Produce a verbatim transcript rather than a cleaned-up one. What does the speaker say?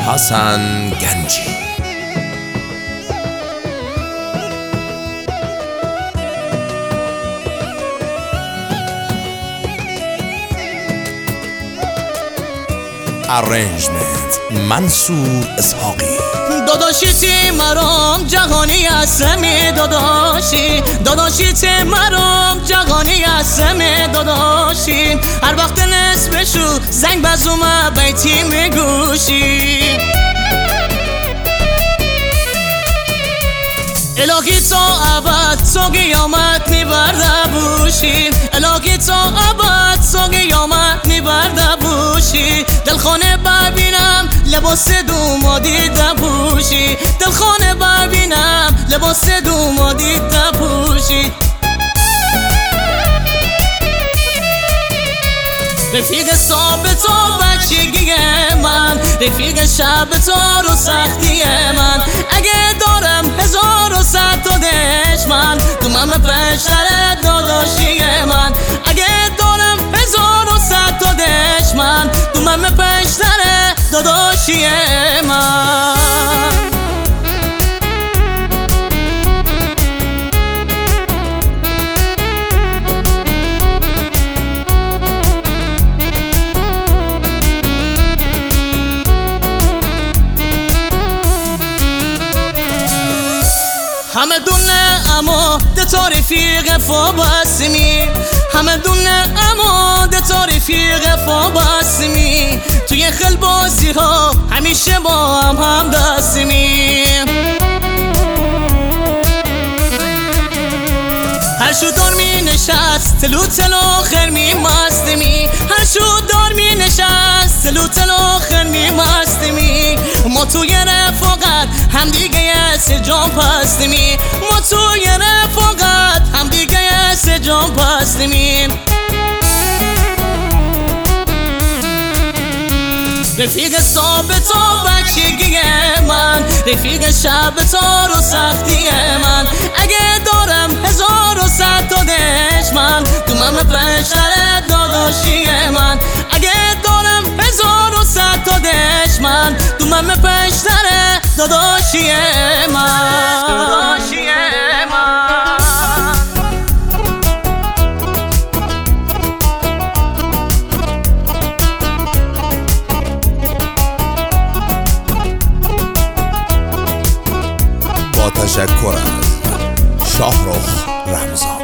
حسن گنجی. ارنجمنت منصور اسحاقی. داداشی تی مرام جهانی هستم داداشی، داداشی تی مرام جهانی هستم داداشی. هر وقت نصف شو زنگ بزومه بیتی میگوشی. الهی تا ابد تا قیامت میبرده بوشی، الهی تا ابد تا قیامت میبرده بوشی. دلخانه ببینم لباس دومادی دپوشی، دلخانه ببینم لباس دومادی دپوشی. رفیق ثابت و بچگی من، رفیق شب تار و سختی من. اگه دارم هزار و صد تا دشمن دومم پشتر داداشی من. اگه دارم هزار و صد تا دشمن دومم پشتر داداشی من. همه دونه اما ده رفیق فابسمی، همه دونه اما ده رفیق فابسمی. توی خل بازی ها همیشه با هم هم دستمی. هر شو دار می نشست تلو تل آخر می مستمی، هر شو دار می نشست تلو تل آخر می مستمی. ما توی رفاقت هم دیگه سه جام پستمی، ما توی رفاقت هم دیگه سه جام پستمی. رفیق ثابت و بچگی من، رفیق شب تار و سختی من. اگه دارم هزار و صد تا دشمن دومم پشتر داداشی من. اگه دارم هزار و صد تا دشمن دومم پشتر داداشی من، داداشی من. با تشکر از شاهرخ رمضان.